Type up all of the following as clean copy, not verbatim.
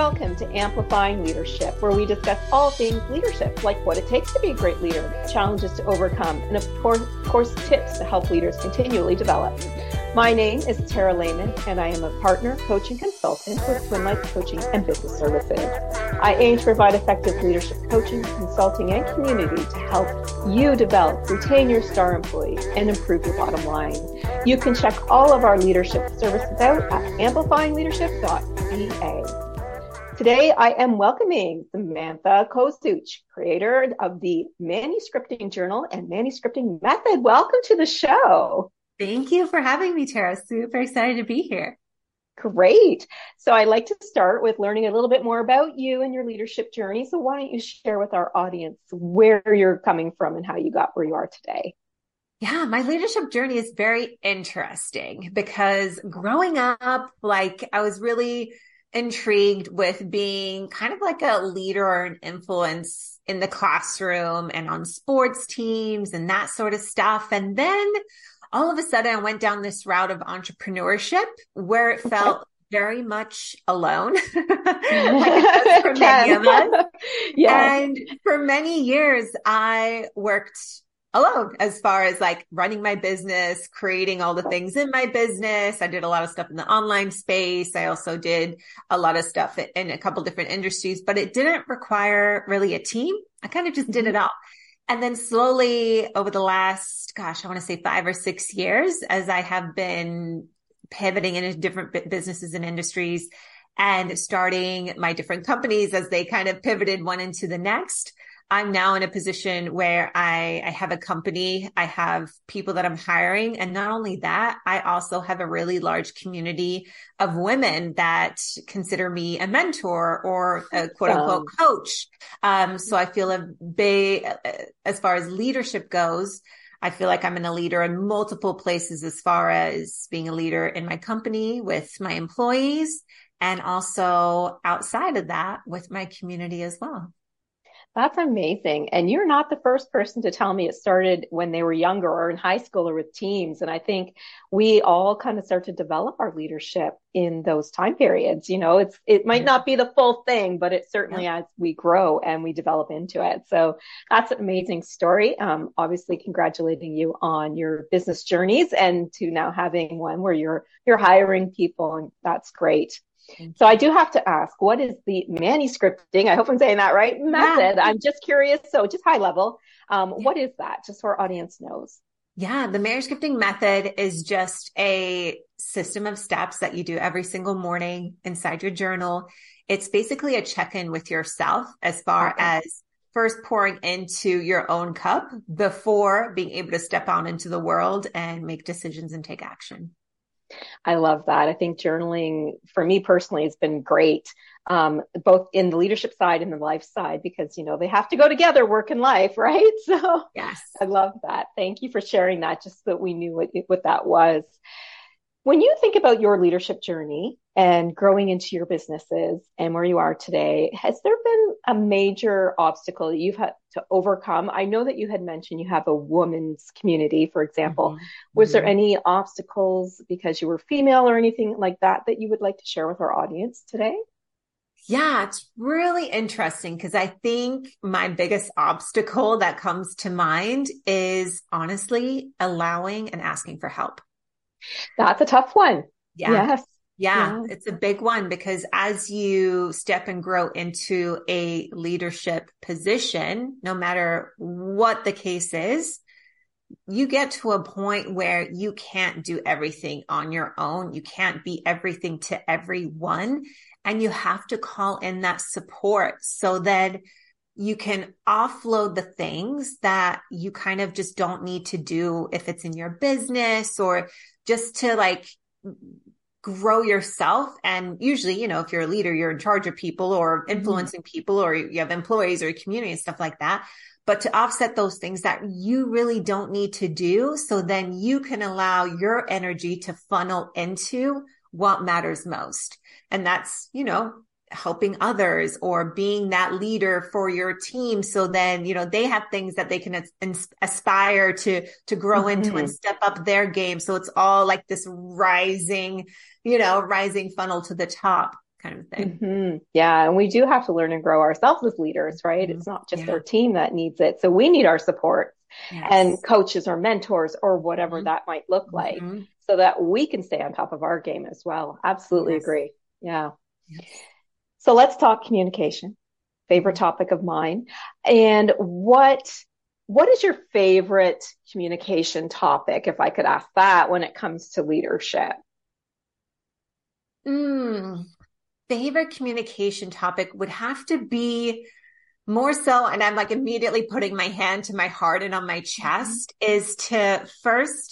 Welcome to Amplifying Leadership, where we discuss all things leadership, like what it takes to be a great leader, challenges to overcome, and of course, tips to help leaders continually develop. My name is Tara Lehman, and I am a partner, coach, and consultant with Twin Life Coaching and Business Services. I aim to provide effective leadership coaching, consulting, and community to help you develop, retain your star employees, and improve your bottom line. You can check all of our leadership services out at amplifyingleadership.ca. Today, I am welcoming Samantha Kosuch, creator of the Manuscripting Journal and Manuscripting Method. Welcome to the show. Thank you for having me, Tara. Super excited to be here. Great. So I'd like to start with learning a little bit more about you and your leadership journey. So why don't you share with our audience where you're coming from and how you got where you are today? Yeah, my leadership journey is very interesting because growing up, I was really intrigued with being kind of like a leader or an influence in the classroom and on sports teams and that sort of stuff. And then all of a sudden I went down this route of entrepreneurship where it felt very much alone, like it does for many of us. Yeah. And for many years I worked alone as far as like running my business, creating all the things in my business. I did a lot of stuff in the online space. I also did a lot of stuff in a couple different industries, but it didn't require really a team. I kind of just did it all. And then slowly over the last, I want to say 5 or 6 years, as I have been pivoting into different businesses and industries and starting my different companies as they kind of pivoted one into the next, I'm now in a position where I have a company, I have people that I'm hiring. And not only that, I also have a really large community of women that consider me a mentor or a quote unquote coach. So I feel as far as leadership goes, I feel like I'm a leader in multiple places as far as being a leader in my company with my employees and also outside of that with my community as well. That's amazing. And you're not the first person to tell me it started when they were younger or in high school or with teams. And I think we all kind of start to develop our leadership in those time periods. You know, it might not be the full thing, but it certainly as we grow and we develop into it. So that's an amazing story. Obviously congratulating you on your business journeys and to now having one where you're hiring people, and that's great. So I do have to ask, what is the manuscripting? I hope I'm saying that right. Method. Yeah. I'm just curious. So just high level. What is that? Just so our audience knows. Yeah. The manuscripting method is just a system of steps that you do every single morning inside your journal. It's basically a check-in with yourself as far as first pouring into your own cup before being able to step out into the world and make decisions and take action. I love that. I think journaling for me personally has been great, both in the leadership side and the life side, because, you know, they have to go together, work and life, right? So yes, I love that. Thank you for sharing that, just so that we knew what that was. When you think about your leadership journey and growing into your businesses and where you are today, has there been a major obstacle that you've had to overcome? I know that you had mentioned you have a women's community, for example. Was there any obstacles because you were female or anything like that you would like to share with our audience today? Yeah, it's really interesting because I think my biggest obstacle that comes to mind is honestly allowing and asking for help. That's a tough one. Yeah. Yes. Yeah, it's a big one because as you step and grow into a leadership position, no matter what the case is, you get to a point where you can't do everything on your own. You can't be everything to everyone, and you have to call in that support so that you can offload the things that you kind of just don't need to do if it's in your business or just to grow yourself. And usually, you know, if you're a leader, you're in charge of people or influencing people, or you have employees or a community and stuff like that. But to offset those things that you really don't need to do, so then you can allow your energy to funnel into what matters most. And that's, you know, helping others or being that leader for your team. So then, you know, they have things that they can aspire to grow into and step up their game. So it's all like this rising funnel to the top. kind of thing. Yeah. And we do have to learn and grow ourselves as leaders, right? Mhm. It's not just our Yeah. team that needs it. So we need our support and Yes. coaches or mentors or whatever Mhm. that might look like Mhm. so that we can stay on top of our game as well. Absolutely Yes. agree. Yeah. Yes. So let's talk communication, favorite Mhm. topic of mine. And what is your favorite communication topic, if I could ask that, when it comes to leadership? Mm, favorite communication topic would have to be more so, and I'm like immediately putting my hand to my heart and on my Mhm. chest, is to first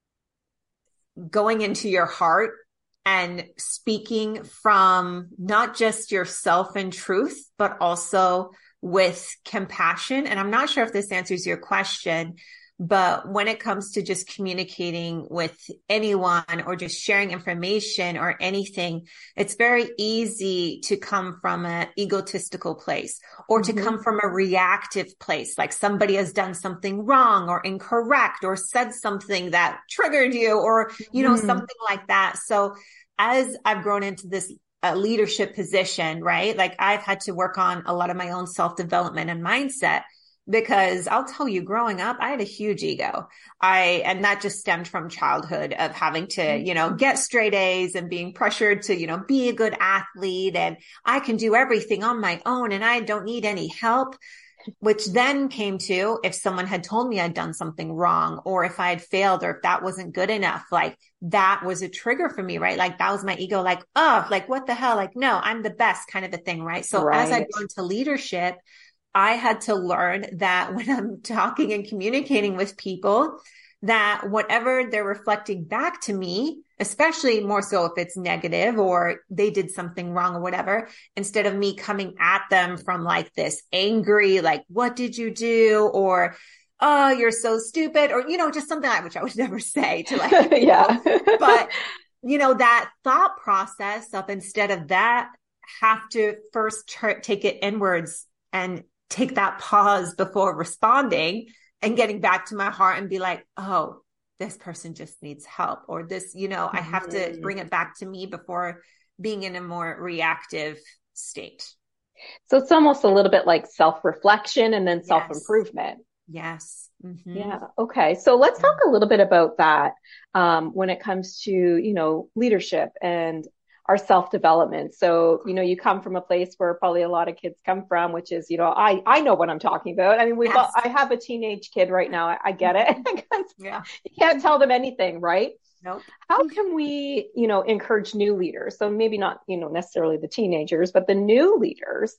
going into your heart and speaking from not just yourself and truth, but also with compassion. And I'm not sure if this answers your question, but when it comes to just communicating with anyone or just sharing information or anything, it's very easy to come from an egotistical place or to Mhm. come from a reactive place, like somebody has done something wrong or incorrect or said something that triggered you or, Mhm. something like that. So as I've grown into this leadership position, right? Like I've had to work on a lot of my own self development and mindset because I'll tell you, growing up, I had a huge ego. And that just stemmed from childhood of having to, get straight A's and being pressured to, be a good athlete and I can do everything on my own and I don't need any help, which then came to if someone had told me I'd done something wrong or if I had failed or if that wasn't good enough, like that was a trigger for me, right? Like that was my ego, like, oh, like what the hell? Like, no, I'm the best kind of a thing, right? So as I Right. go into leadership, I had to learn that when I'm talking and communicating with people, that whatever they're reflecting back to me, especially more so if it's negative or they did something wrong or whatever, instead of me coming at them from like this angry, like, what did you do? Or, oh, you're so stupid, or, just something like, which I would never say to like people, Yeah. but that thought process of instead of that, have to first take it inwards and take that pause before responding and getting back to my heart and be like, oh, this person just needs help or this, I have to Mhm. bring it back to me before being in a more reactive state. So it's almost a little bit like self-reflection and then Yes. self-improvement. Yes. Mm-hmm. Yeah. Okay. So let's Yeah. talk a little bit about that when it comes to, leadership and our self-development. So, you come from a place where probably a lot of kids come from, which is, I know what I'm talking about. I mean, Yes. I have a teenage kid right now. I get it. Yeah. You can't tell them anything, right? Nope. How can we, encourage new leaders? So maybe not, necessarily the teenagers, but the new leaders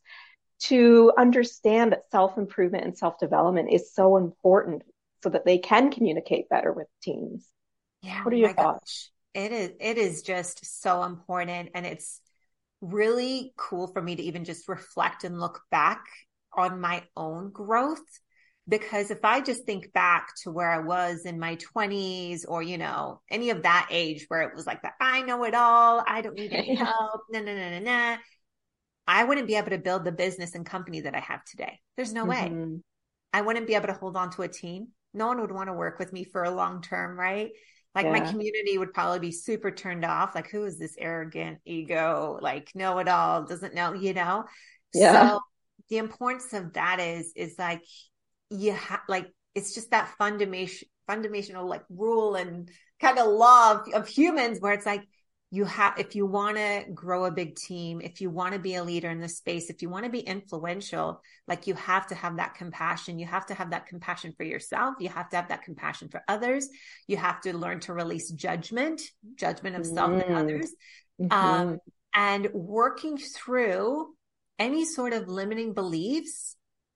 to understand that self improvement and self development is so important so that they can communicate better with teams. Yeah. What are Oh your my thoughts? gosh. It is just so important. And it's really cool for me to even just reflect and look back on my own growth. Because if I just think back to where I was in my 20s or, any of that age where it was like that, I know it all, I don't need any Yeah. help, no, no, no, no, no, I wouldn't be able to build the business and company that I have today. There's no way. Mm-hmm. I wouldn't be able to hold on to a team. No one would want to work with me for a long term, right? Like my Yeah. community would probably be super turned off. Like, who is this arrogant ego, like know it all, doesn't know? Yeah. So the importance of that is like, like, it's just that fundamental like rule and kind of law of humans where it's like, if you want to grow a big team, if you want to be a leader in this space, if you want to be influential, like you have to have that compassion. You have to have that compassion for yourself. You have to have that compassion for others. You have to learn to release judgment of self and Mm-hmm. others. Mm-hmm. And working through any sort of limiting beliefs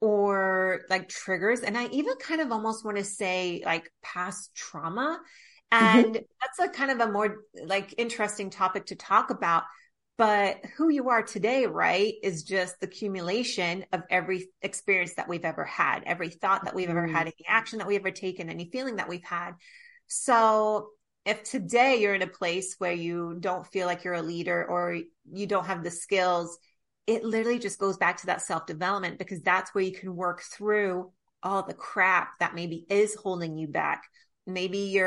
or like triggers. And I even kind of almost want to say like past trauma. Mm-hmm. And that's a kind of a more like interesting topic to talk about. But who you are today, right, is just the accumulation of every experience that we've ever had, every thought that we've ever had, any action that we've ever taken, any feeling that we've had. So if today you're in a place where you don't feel like you're a leader or you don't have the skills, it literally just goes back to that self-development because that's where you can work through all the crap that maybe is holding you back. Maybe you're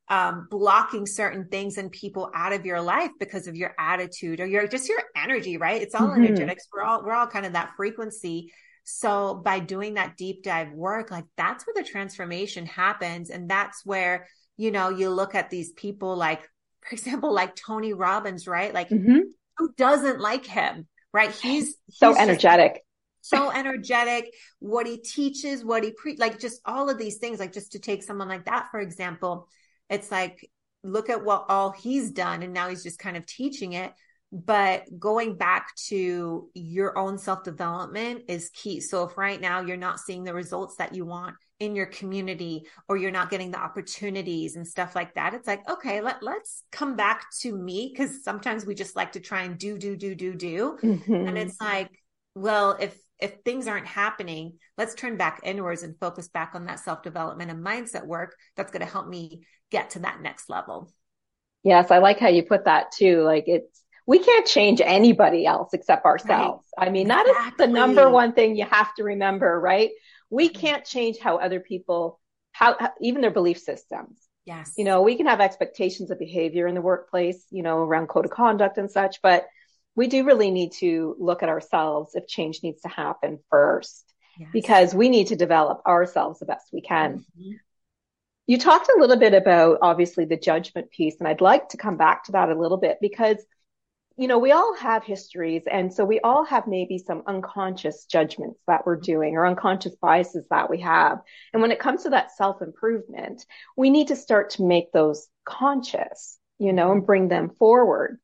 blocking certain things and people out of your life because of your attitude or your energy, right? It's all Mm-hmm. energetics. We're all kind of that frequency. So by doing that deep dive work, like that's where the transformation happens. And that's where, you know, you look at these people like, for example, like Tony Robbins, right? Like Mm-hmm. who doesn't like him, right? So He's just energetic. so energetic, what he teaches, what he like just all of these things, like just to take someone like that, for example, it's like, look at what all he's done. And now he's just kind of teaching it. But going back to your own self-development is key. So if right now you're not seeing the results that you want in your community, or you're not getting the opportunities and stuff like that, it's like, okay, let's come back to me. Cause sometimes we just like to try and do. And Mm-hmm. it's like, well, if things aren't happening, let's turn back inwards and focus back on that self-development and mindset work that's going to help me get to that next level. Yes, I like how you put that too. Like we can't change anybody else except Right. ourselves. I mean, that is the number Exactly. one thing you have to remember, right? We can't change how other people, even their belief systems. Yes. You know, we can have expectations of behavior in the workplace, you know, around code of conduct and such, but we do really need to look at ourselves if change needs to happen first, Yes. because we need to develop ourselves the best we can. Mhm. You talked a little bit about obviously the judgment piece, and I'd like to come back to that a little bit because, you know, we all have histories. And so we all have maybe some unconscious judgments that we're doing or unconscious biases that we have. And when it comes to that self improvement, we need to start to make those conscious, you know, Mhm. and bring them forward.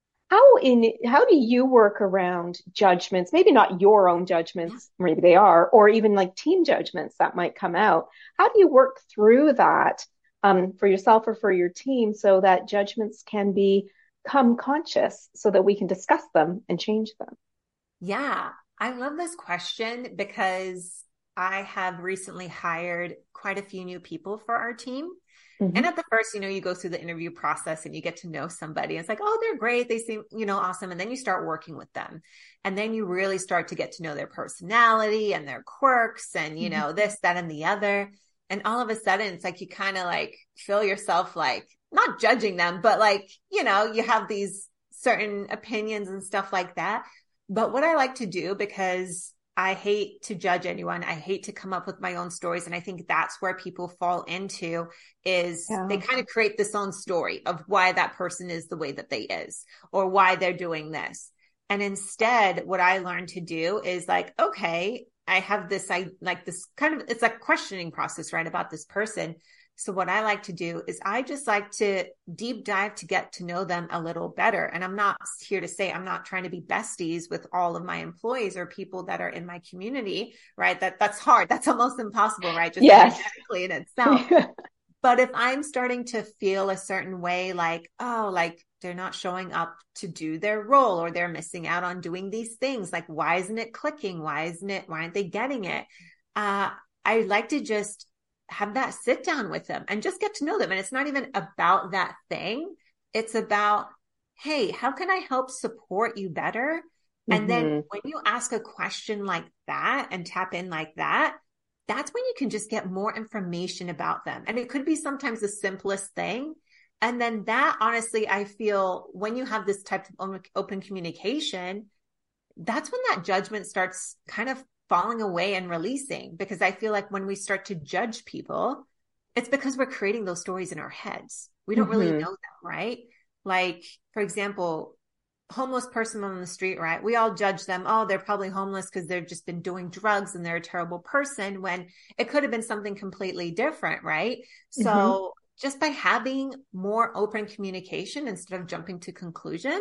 How do you work around judgments? Maybe not your own Yeah. judgments, maybe they are, or even like team judgments that might come out. How do you work through that for yourself or for your team so that judgments can become conscious so that we can discuss them and change them? Yeah. I love this question because I have recently hired quite a few new people for our team. And Hmm. at the first, you know, you go through the interview process and you get to know somebody. It's like, oh, they're great. They seem, you know, awesome. And then you start working with them. And then you really start to get to know their personality and their quirks and, you know, this, that, and the other. And all of a sudden, it's like you kind of like feel yourself like not judging them, but like, you know, you have these certain opinions and stuff like that. But what I like to do, because I hate to judge anyone. I hate to come up with my own stories. And I think that's where people fall into is they Yeah. kind of create this own story of why that person is the way that they is or why they're doing this. And instead, what I learned to do is like, okay, I have this, I like this kind of, it's a questioning process, right? About this person. So what I like to do is I just like to deep dive to get to know them a little better. And I'm not here to say I'm not trying to be besties with all of my employees or people that are in my community, right? That's hard. That's almost impossible, right? Just Yes. energetically in itself. But if I'm starting to feel a certain way, like, oh, like they're not showing up to do their role or they're missing out on doing these things, like, why isn't it clicking? Why aren't they getting it? Uh, I like to just have that sit down with them and just get to know them. And it's not even about that thing. It's about, hey, how can I help support you better? And then Hmm. when you ask a question like that and tap in like that, that's when you can just get more information about them. And it could be sometimes the simplest thing. And then that, honestly, I feel when you have this type of open communication, that's when that judgment starts kind of falling away and releasing. Because I feel like when we start to judge people, it's because we're creating those stories in our heads. We don't really Hmm. know them, right? Like, for example, homeless person on the street, right? We all judge them. Oh, they're probably homeless because they've just been doing drugs and they're a terrible person when it could have been something completely different, right? Hmm. So just by having more open communication instead of jumping to conclusions,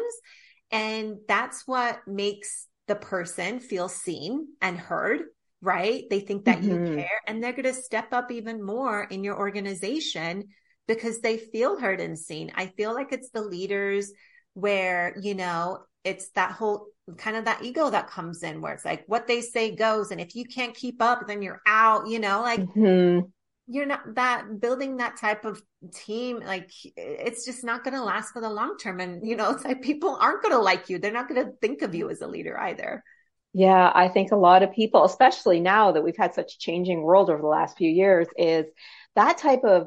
and that's what makes the person feel seen and heard, right? They think that you Hmm. care and they're going to step up even more in your organization because they feel heard and seen. I feel like it's the leaders where, you know, it's that whole kind of that ego that comes in where it's like what they say goes. And if you can't keep up, then you're out, you know, like Hmm. you're not that building that type of team. Like it's just not going to last for the long term. And, you know, it's like people aren't going to like you. They're not going to think of you as a leader either. Yeah, I think a lot of people, especially now that we've had such a changing world over the last few years, is that type of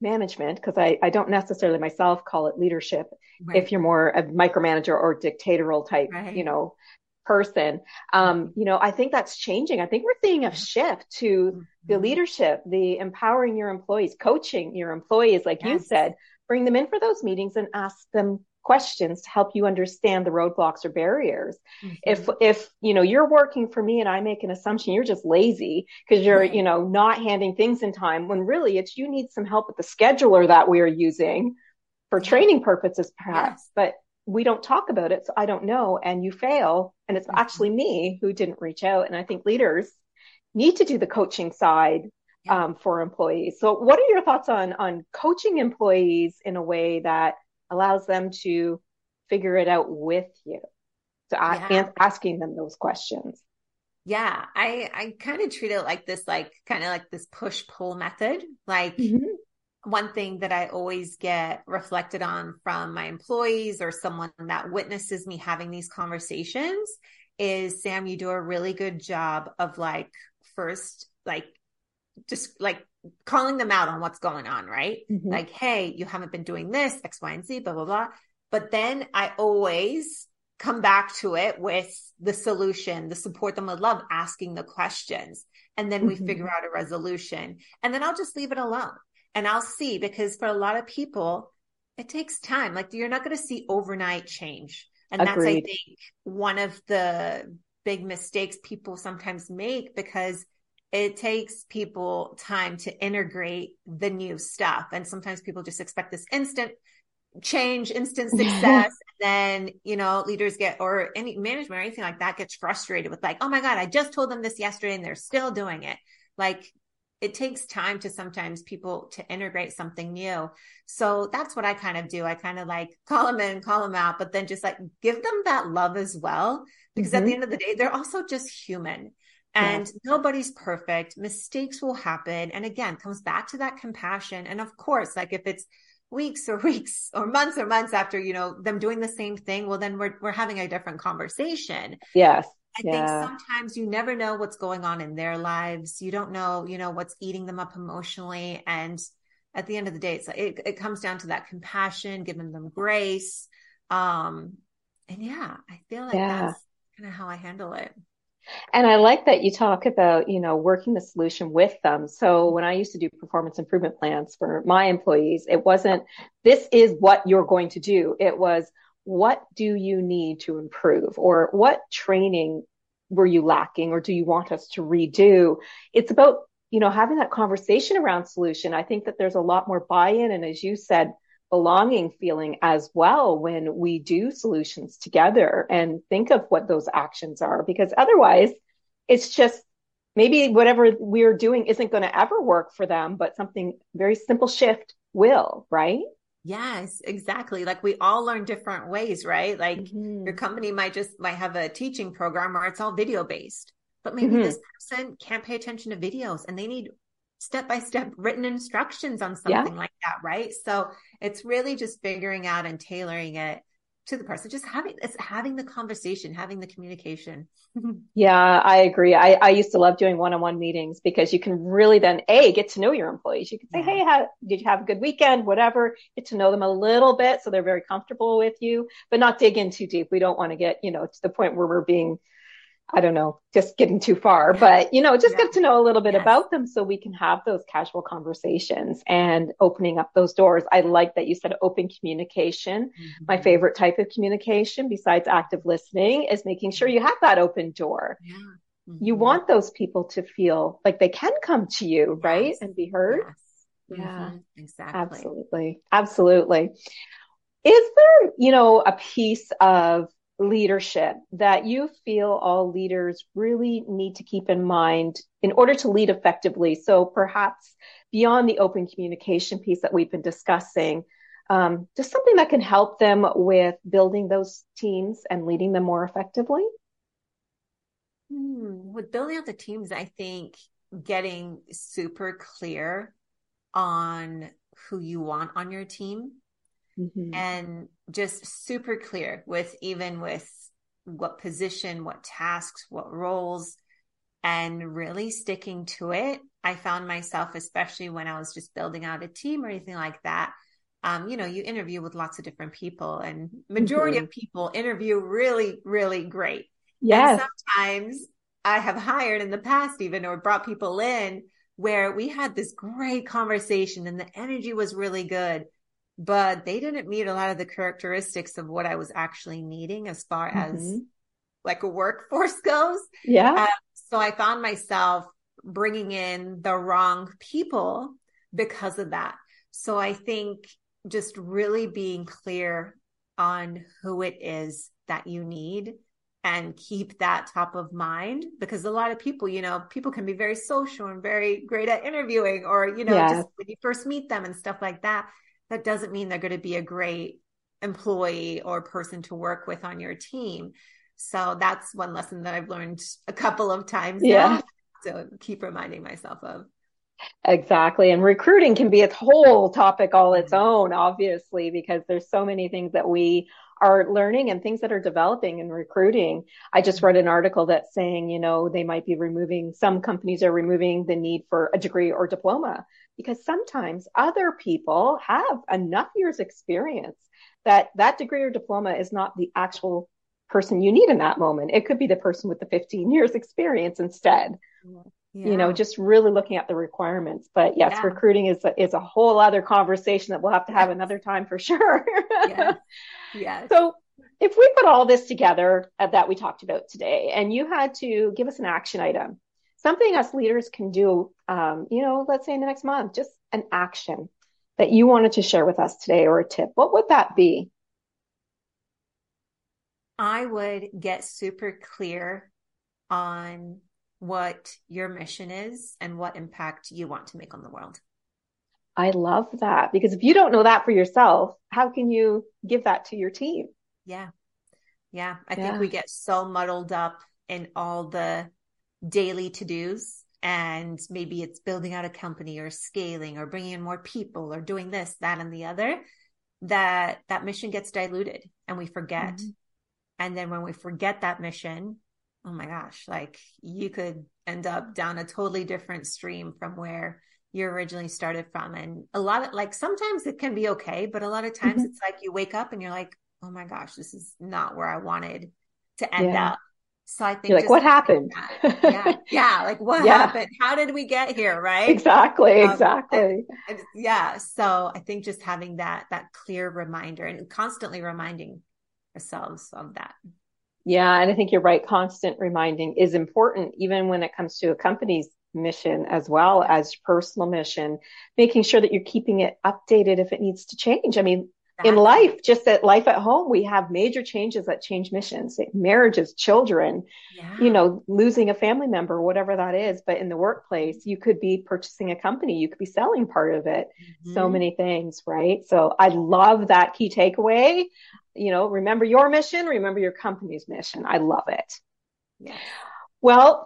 management, because I don't necessarily myself call it leadership if Right. you're more a micromanager or dictatorial type, Right. person. Mhm. I think that's changing. I think we're seeing a Yeah. shift to the Mhm. leadership, the empowering your employees, coaching your employees, like you Yes. said, bring them in for those meetings and ask them questions to help you understand the roadblocks or barriers. If Mhm. you're working for me and I make an assumption you're just lazy because you're Right. not handing things in time, when really it's you need some help with the scheduler that we're using for Yeah. training purposes perhaps, Yes. but we don't talk about it, so I don't know, and you fail and it's actually Mhm. me who didn't reach out. And I think leaders need to do the coaching side Yeah. for employees. So what are your thoughts on coaching employees in a way that allows them to figure it out with you, so Yeah. asking them those questions? Yeah. I kind of treat it like this, like kind of like this push pull method. Like Mm-hmm. one thing that I always get reflected on from my employees or someone that witnesses me having these conversations is, Sam, you do a really good job of like first, like just like calling them out on what's going on, right? Mm-hmm. Like, hey, you haven't been doing this, X, Y, and Z, blah, blah, blah. But then I always come back to it with the solution, the support them with love, asking the questions. And then we figure Mm-hmm. out a resolution. And then I'll just leave it alone. And I'll see, because for a lot of people, it takes time. Like you're not going to see overnight change. And that's, I Agreed. think, one of the big mistakes people sometimes make, because it takes people time to integrate the new stuff. And sometimes people just expect this instant change, instant success. And then, leaders get, or any management or anything like that gets frustrated with like, oh my God, I just told them this yesterday and they're still doing it. Like it takes time to sometimes people to integrate something new. So that's what I kind of do. I kind of like call them in, call them out, but then just like give them that love as well. Because at the Mm-hmm. end of the day, they're also just human. And Yes. nobody's perfect. Mistakes will happen. And again, comes back to that compassion. And of course, like if it's weeks or months after, them doing the same thing, well, then we're having a different conversation. Yes. I think Yeah. sometimes you never know what's going on in their lives. You don't know, what's eating them up emotionally. And at the end of the day, it comes down to that compassion, giving them grace. And yeah, I feel like Yeah. that's kind of how I handle it. And I like that you talk about, working the solution with them. So when I used to do performance improvement plans for my employees, it wasn't, this is what you're going to do. It was, what do you need to improve? Or what training were you lacking? Or do you want us to redo? It's about, having that conversation around solution. I think that there's a lot more buy-in. And as you said, belonging feeling as well when we do solutions together and think of what those actions are, because otherwise it's just maybe whatever we're doing isn't going to ever work for them, but something very simple shift will, right? Yes, exactly. Like we all learn different ways, right? Like your Mm-hmm. company might have a teaching program where it's all video based, but maybe Mm-hmm. this person can't pay attention to videos and they need step by step written instructions on Yeah. something like that, right? So it's really just figuring out and tailoring it to the person, just having the conversation, having the communication. Yeah, I agree. I used to love doing one-on-one meetings because you can really then get to know your employees. You can say, Yeah. hey, did you have a good weekend? Whatever, get to know them a little bit so they're very comfortable with you, but not dig in too deep. We don't want to get, to the point where we're being, I don't know, just getting too far, Yeah. but just Yeah. get to know a little bit Yes. about them so we can have those casual conversations and opening up those doors. I like that you said open communication. My Mhm. favorite type of communication besides active listening is making sure you have that open door. Yeah. You Hmm. want those people to feel like they can come to you, right? Yes. And be heard. Yes. Yeah, Exactly. absolutely. Absolutely. Is there, a piece of leadership that you feel all leaders really need to keep in mind in order to lead effectively? So perhaps beyond the open communication piece that we've been discussing, just something that can help them with building those teams and leading them more effectively? With building out the teams, I think getting super clear on who you want on your team Mm-hmm. and just super clear with even with what position, what tasks, what roles, and really sticking to it. I found myself, especially when I was just building out a team or anything like that, you interview with lots of different people, and majority Mm-hmm. of people interview really, really great. And Yes. sometimes I have hired in the past even, or brought people in where we had this great conversation and the energy was really good, but they didn't meet a lot of the characteristics of what I was actually needing as far as Mm-hmm. like a workforce goes. Yeah. Uh, so I found myself bringing in the wrong people because of that. So I think just really being clear on who it is that you need and keep that top of mind, because a lot of people, people can be very social and very great at interviewing, or, Yes. just when you first meet them and stuff like that, that doesn't mean they're going to be a great employee or person to work with on your team. So that's one lesson that I've learned a couple of times Yeah. now to keep reminding myself of. Exactly. And recruiting can be its whole topic all its own, obviously, because there's so many things that we are learning and things that are developing in recruiting. I just read an article that's saying, they might be some companies are removing the need for a degree or diploma because sometimes other people have enough years experience that that degree or diploma is not the actual person you need in that moment. It could be the person with the 15 years experience instead. Yeah. Just really looking at the requirements. But yes, Yeah. recruiting is a whole other conversation that we'll have to have Yeah. another time for sure. Yes. Yes. So if we put all this together that we talked about today, and you had to give us an action item, something us leaders can do, let's say in the next month, just an action that you wanted to share with us today or a tip, what would that be? I would get super clear on what your mission is and what impact you want to make on the world. I love that because if you don't know that for yourself, how can you give that to your team? Yeah. Yeah. I think Yeah. we get so muddled up in all the daily to-dos, and maybe it's building out a company or scaling or bringing in more people or doing this, that, and the other, that mission gets diluted and we forget. Mm-hmm. And then when we forget that mission, oh my gosh, like you could end up down a totally different stream from where you originally started from. And a lot of like, sometimes it can be okay, but a lot of times Mm-hmm. it's like you wake up and you're like, oh my gosh, this is not where I wanted to end Yeah. up. So I You're think like, just what having happened? that, yeah, yeah, like what Yeah, happened? How did we get here? Right. exactly, Um, and, exactly. and yeah. So I think just having that clear reminder and constantly reminding ourselves of that. Yeah, and I think you're right. Constant reminding is important, even when it comes to a company's mission as well as personal mission, making sure that you're keeping it updated if it needs to change. I mean, in Exactly. life, just at life at home, we have major changes that change missions, like marriages, children, Yeah. losing a family member, whatever that is. But in the workplace, you could be purchasing a company, you could be selling part of it. So Mm-hmm. many things, right? So I love that key takeaway. Remember your mission, remember your company's mission. I love it. Yes. Well,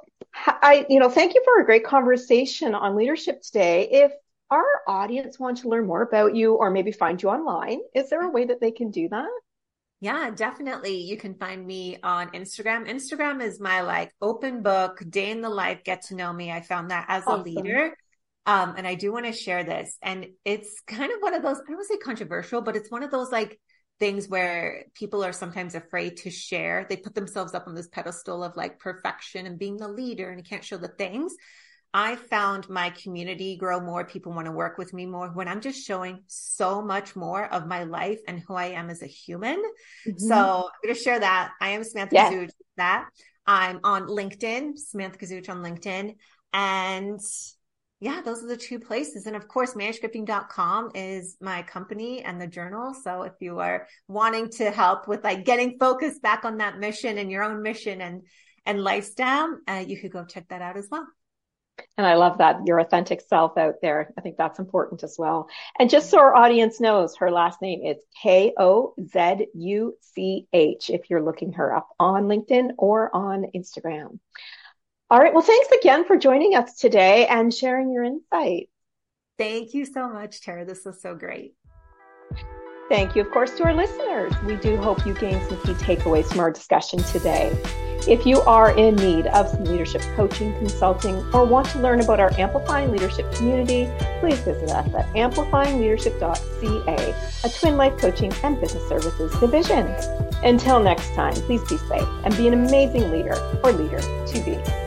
thank you for a great conversation on leadership today. If our audience wants to learn more about you or maybe find you online, is there a way that they can do that? Yeah, definitely. You can find me on Instagram. Instagram is my like open book, day in the life, get to know me. I found that as a Awesome. leader. And I do want to share this. And it's kind of one of those, I don't want to say controversial, but it's one of those like things where people are sometimes afraid to share. They put themselves up on this pedestal of like perfection and being the leader, and you can't show the things. I found my community grow more. People want to work with me more when I'm just showing so much more of my life and who I am as a human. So Mm-hmm. I'm going to share that. I am Samantha Yes. Kazuch. That I'm on LinkedIn, Samantha Kazuch on LinkedIn. And yeah, those are the two places. And of course, manuscripting.com is my company and the journal. So if you are wanting to help with like getting focused back on that mission and your own mission and lifestyle, you could go check that out as well. And I love that your authentic self out there. I think that's important as well. And just so our audience knows, her last name is Kozuch if you're looking her up on LinkedIn or on Instagram. All right. Well, thanks again for joining us today and sharing your insight. Thank you so much, Tara. This was so great. Thank you, of course, to our listeners. We do hope you gained some key takeaways from our discussion today. If you are in need of some leadership coaching, consulting, or want to learn about our Amplifying Leadership community, please visit us at amplifyingleadership.ca, a Twin Life coaching and business services division. Until next time, please be safe and be an amazing leader or leader to be.